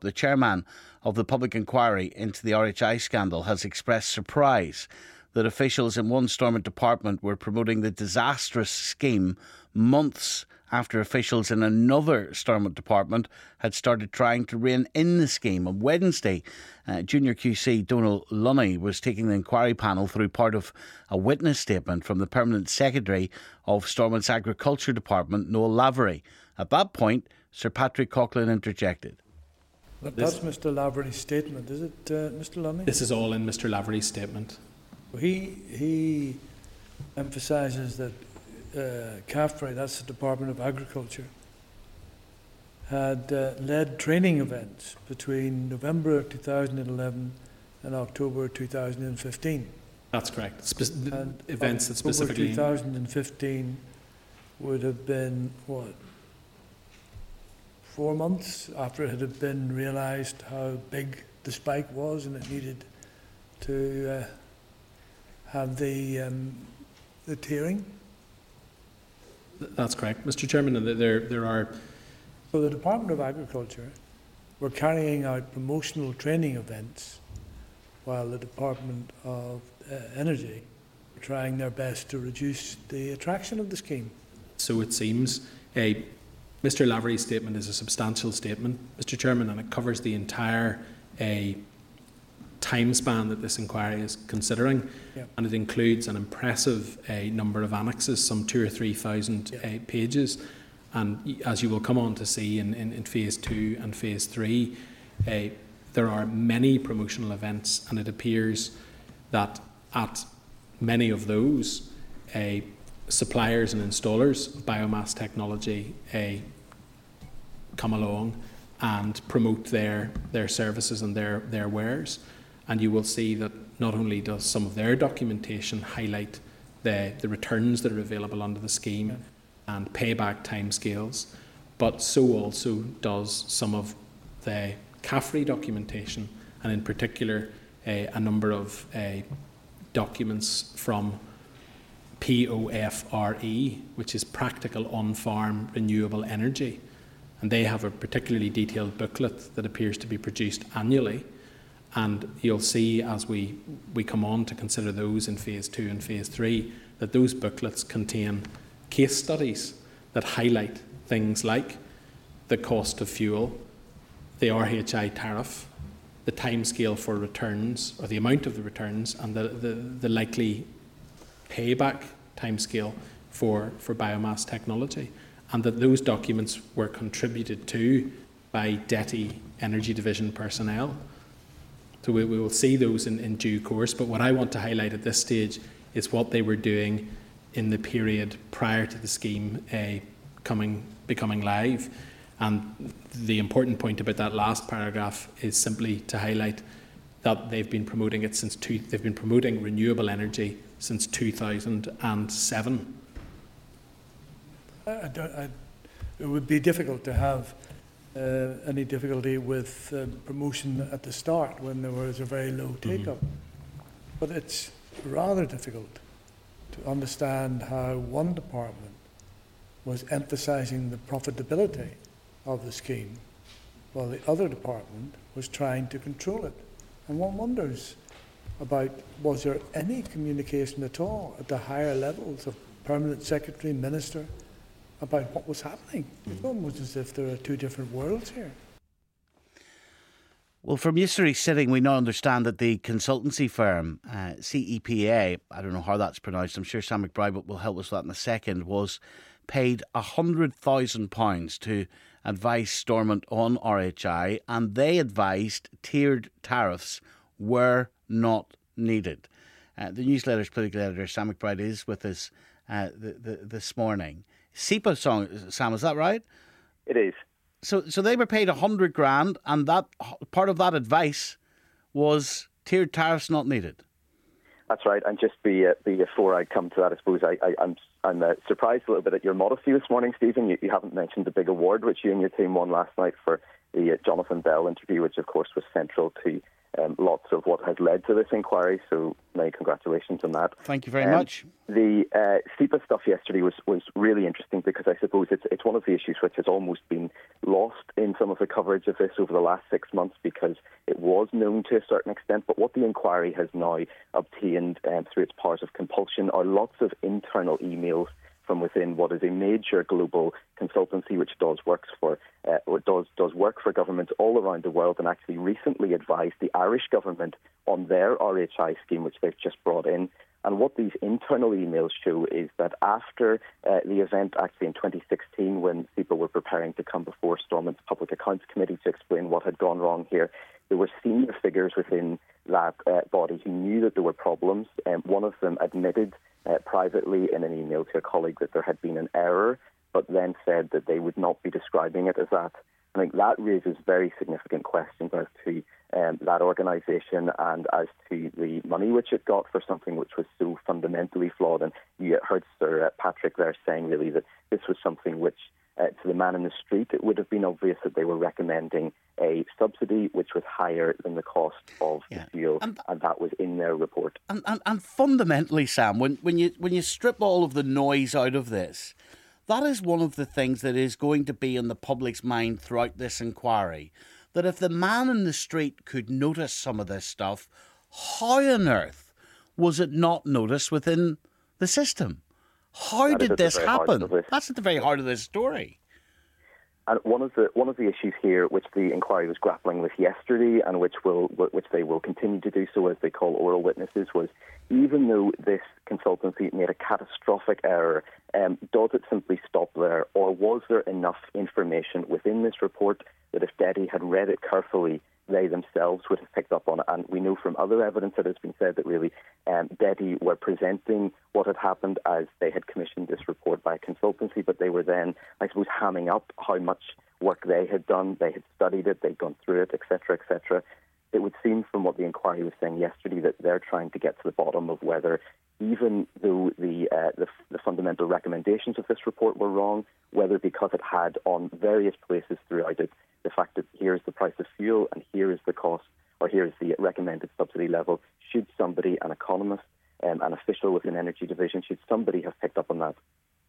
the chairman of the public inquiry into the RHI scandal, has expressed surprise that officials in one Stormont department were promoting the disastrous scheme months after officials in another Stormont department had started trying to rein in the scheme. On Wednesday, Junior QC Donal Lunny was taking the inquiry panel through part of a witness statement from the Permanent Secretary of Stormont's Agriculture Department, Noel Lavery. At that point, Sir Patrick Coughlin interjected. That's Mr Lavery's statement, is it, Mr Lunny? This is all in Mr Lavery's statement. He emphasises that CAFRE, that's the Department of Agriculture, had led training events between November 2011 and October 2015. That's correct. Events that specifically... October 2015 would have been, 4 months after it had been realised how big the spike was and it needed to have the tiering. That's correct, Mr Chairman, and there are... So the Department of Agriculture were carrying out promotional training events while the Department of Energy were trying their best to reduce the attraction of the scheme. So it seems. Mr Lavery's statement is a substantial statement, Mr Chairman, and it covers the entire time span that this inquiry is considering, and it includes an impressive number of annexes, some 2,000 or 3,000 pages, and as you will come on to see in Phase 2 and Phase 3, there are many promotional events, and it appears that at many of those, suppliers and installers of biomass technology come along and promote their services and their wares. And you will see that not only does some of their documentation highlight the returns that are available under the scheme and payback timescales, but so also does some of the CAFRE documentation, and in particular a number of documents from POFRE, which is Practical On-Farm Renewable Energy. And they have a particularly detailed booklet that appears to be produced annually. And you'll see as we come on to consider those in Phase 2 and Phase 3 that those booklets contain case studies that highlight things like the cost of fuel, the RHI tariff, the timescale for returns, or the amount of the returns, and the likely payback timescale for biomass technology, and that those documents were contributed to by DETI Energy Division personnel. So we will see those in due course, but what I want to highlight at this stage is what they were doing in the period prior to the scheme becoming live. And the important point about that last paragraph is simply to highlight that they've been promoting it they've been promoting renewable energy since 2007. It would be difficult to have any difficulty with promotion at the start when there was a very low take-up. But it's rather difficult to understand how one department was emphasising the profitability of the scheme while the other department was trying to control it. And one wonders about, was there any communication at all at the higher levels of Permanent Secretary, Minister, about what was happening? It's almost as if there are two different worlds here. Well, from yesterday's sitting, we now understand that the consultancy firm, CEPA, I don't know how that's pronounced, I'm sure Sam McBride will help us with that in a second, was paid £100,000 to advise Stormont on RHI, and they advised tiered tariffs were not needed. The newsletter's political editor, Sam McBride, is with us this morning. SEPA song, Sam, is that right? It is. So they were paid $100,000, and that part of that advice was tiered tariffs not needed. That's right. And just before I come to that, I suppose I'm surprised a little bit at your modesty this morning, Stephen. You haven't mentioned the big award which you and your team won last night for the Jonathan Bell interview, which of course was central to lots of what has led to this inquiry, so many congratulations on that. Thank you very much. The SEPA stuff yesterday was really interesting because I suppose it's one of the issues which has almost been lost in some of the coverage of this over the last 6 months because it was known to a certain extent, but what the inquiry has now obtained through its powers of compulsion are lots of internal emails from within what is a major global consultancy which does work for governments all around the world, and actually recently advised the Irish government on their RHI scheme which they've just brought in. And what these internal emails show is that after the event actually in 2016 when SEPA were preparing to come before Stormont's Public Accounts Committee to explain what had gone wrong here, there were senior figures within that body who knew that there were problems. One of them admitted privately in an email to a colleague that there had been an error, but then said that they would not be describing it as that. I think that raises very significant questions as to that organisation and as to the money which it got for something which was so fundamentally flawed. And you heard Sir Patrick there saying really that this was something which, to the man in the street, it would have been obvious that they were recommending a subsidy which was higher than the cost of the fuel, and that was in their report. And fundamentally, Sam, when you strip all of the noise out of this, that is one of the things that is going to be in the public's mind throughout this inquiry, that if the man in the street could notice some of this stuff, how on earth was it not noticed within the system? How did this happen? That's at the very heart of this story. And one of the issues here, which the inquiry was grappling with yesterday, and which they will continue to do so as they call oral witnesses, was even though this consultancy made a catastrophic error, does it simply stop there, or was there enough information within this report that if DEDI had read it carefully, they themselves would have picked up on it? And we know from other evidence that has been said that really DEDI were presenting what had happened as they had commissioned this report by a consultancy, but they were then, I suppose, hamming up how much work they had done. They had studied it, they'd gone through it, etc., etc. It would seem from what the inquiry was saying yesterday that they're trying to get to the bottom of whether, even though the fundamental recommendations of this report were wrong, whether because it had on various places throughout it the fact that here's the price of fuel and here is the cost, or here's the recommended subsidy level, should somebody, an economist, an official within Energy Division, should somebody have picked up on that?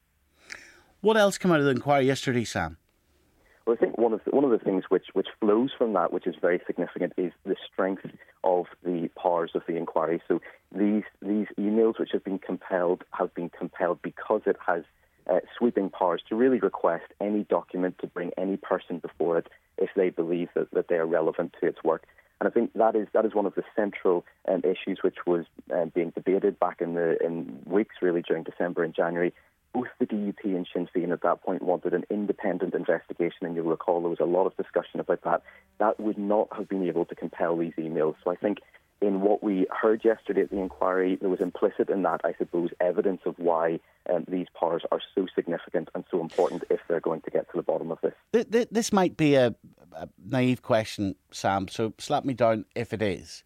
What else came out of the inquiry yesterday, Sam? Well, I think one of the things which flows from that, which is very significant, is the strength of the powers of the inquiry. So these emails which have been compelled because it has sweeping powers to really request any document to bring any person before it if they believe that they are relevant to its work. And I think that is one of the central issues which was being debated back in weeks really during December and January. Both the DUP and Sinn Féin at that point wanted an independent investigation, and you'll recall there was a lot of discussion about that. That would not have been able to compel these emails. So I think in what we heard yesterday at the inquiry, there was implicit in that, I suppose, evidence of why these powers are so significant and so important if they're going to get to the bottom of this. This might be a naive question, Sam, so slap me down if it is.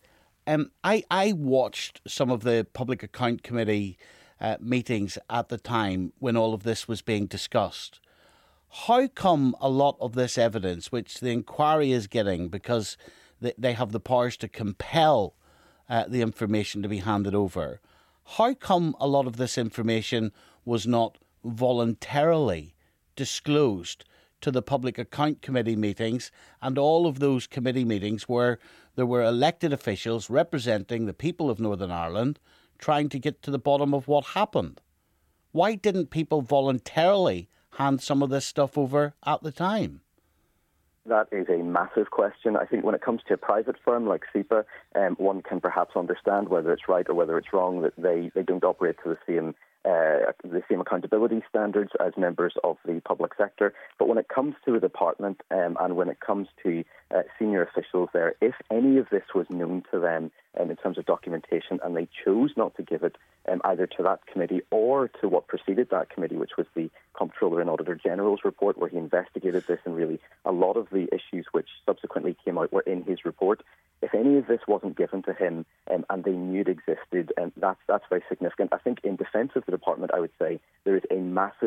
I watched some of the Public Account Committee meetings at the time when all of this was being discussed. How come a lot of this evidence, which the inquiry is getting because they have the powers to compel the information to be handed over, how come a lot of this information was not voluntarily disclosed to the Public Account Committee meetings and all of those committee meetings where there were elected officials representing the people of Northern Ireland trying to get to the bottom of what happened? Why didn't people voluntarily hand some of this stuff over at the time? That is a massive question. I think when it comes to a private firm like SEPA, one can perhaps understand whether it's right or whether it's wrong that they don't operate to the same accountability standards as members of the public sector. But when it comes to a department and when it comes to senior officials there, if any of this was known to them in terms of documentation and they chose not to give it either to that committee or to what preceded that committee, which was the Comptroller and Auditor General's report where he investigated this, and really a lot of the issues which subsequently came out were in his report. If any of this wasn't given to him and they knew it existed, that's very significant. I think in defence of the department, I would say there is a massive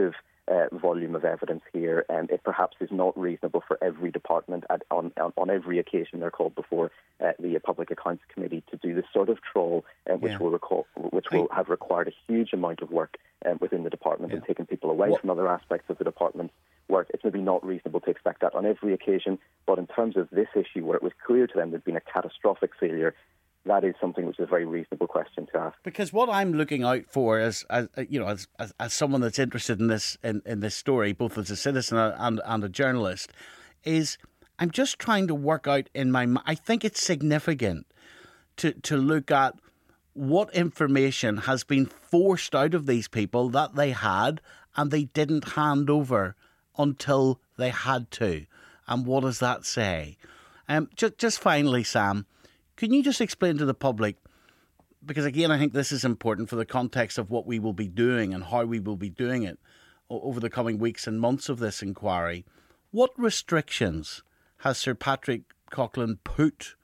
volume of evidence here. It perhaps is not reasonable for every department on every occasion they're called before the Public Accounts Committee to do this sort of trawl, which will have required a huge amount of work within the department and taken people away from other aspects of the department's work. It's maybe not reasonable to expect that on every occasion, but in terms of this issue where it was clear to them there'd been a catastrophic failure, that is something which is a very reasonable question to ask. Because what I'm looking out for as someone that's interested in this story, both as a citizen and a journalist, is I'm just trying to work out in my mind. I think it's significant to look at what information has been forced out of these people that they had and they didn't hand over until they had to. And what does that say? Just finally, Sam, can you just explain to the public, because again, I think this is important for the context of what we will be doing and how we will be doing it over the coming weeks and months of this inquiry, what restrictions has Sir Patrick Coughlin put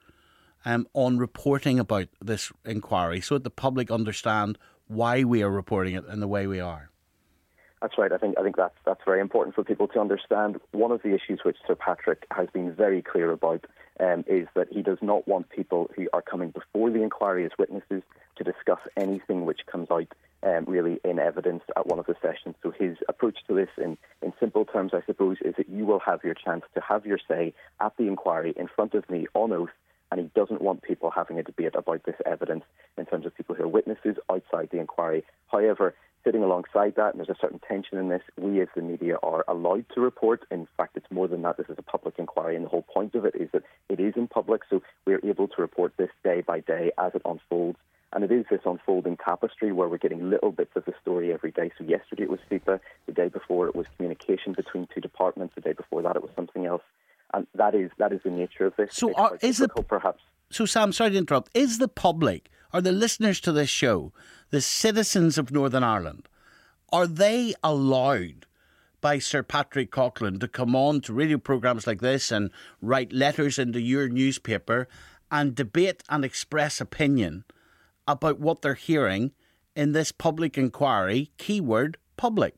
on reporting about this inquiry so that the public understand why we are reporting it in the way we are? That's right. I think that's very important for people to understand. One of the issues which Sir Patrick has been very clear about is that he does not want people who are coming before the inquiry as witnesses to discuss anything which comes out really in evidence at one of the sessions. So his approach to this, in simple terms, I suppose, is that you will have your chance to have your say at the inquiry in front of me on oath, and he doesn't want people having a debate about this evidence in terms of people who are witnesses outside the inquiry. However, sitting alongside that, and there's a certain tension in this, we as the media are allowed to report. In fact, it's more than that. This is a public inquiry, and the whole point of it is that it is in public, so we're able to report this day by day as it unfolds. And it is this unfolding tapestry where we're getting little bits of the story every day. So yesterday it was SEPA, the day before it was communication between two departments, the day before that it was something else. And that is the nature of this. So perhaps. So Sam, sorry to interrupt. Is the public, or the listeners to this show, the citizens of Northern Ireland, are they allowed by Sir Patrick Coughlin to come on to radio programmes like this and write letters into your newspaper and debate and express opinion about what they're hearing in this public inquiry, keyword public?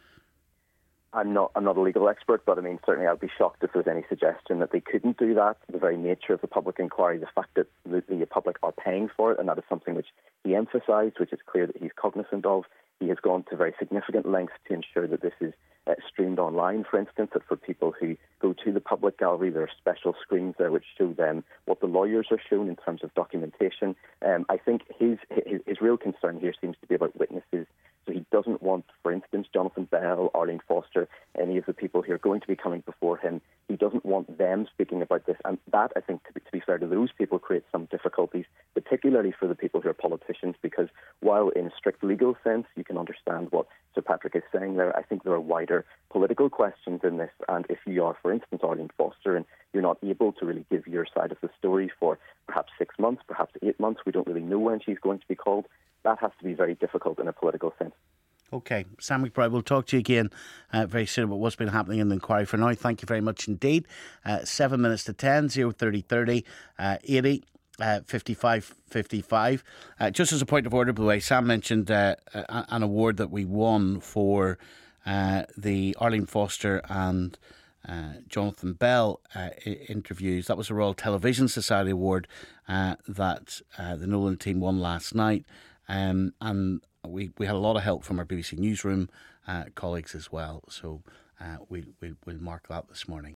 I'm not a legal expert, but I mean, certainly I'd be shocked if there's any suggestion that they couldn't do that. The very nature of the public inquiry, the fact that the public are paying for it, and that is something which he emphasised, which is clear that he's cognizant of. He has gone to very significant lengths to ensure that this is streamed online, for instance, that for people who go to the public gallery, there are special screens there which show them what the lawyers are shown in terms of documentation. I think his real concern here seems to be about witnesses. So he doesn't want, for instance, Jonathan Bell, Arlene Foster, any of the people who are going to be coming before him. He doesn't want them speaking about this. And that, I think, to be fair to those people, creates some difficulties, particularly for the people who are politicians, because while in a strict legal sense you can understand what Sir Patrick is saying there, I think there are wider political questions in this. And if you are, for instance, Arlene Foster, and you're not able to really give your side of the story for perhaps 6 months, perhaps 8 months, we don't really know when she's going to be called, that has to be very difficult in a political sense. OK, Sam McBride, we'll talk to you again very soon about what's been happening in the inquiry. For now, thank you very much indeed. 7 minutes to 10, 03030 80 55 55. Just as a point of order, by the way, Sam mentioned an award that we won for the Arlene Foster and Jonathan Bell interviews. That was a Royal Television Society award that the Nolan team won last night. And we had a lot of help from our BBC Newsroom colleagues as well. So we'll mark that this morning.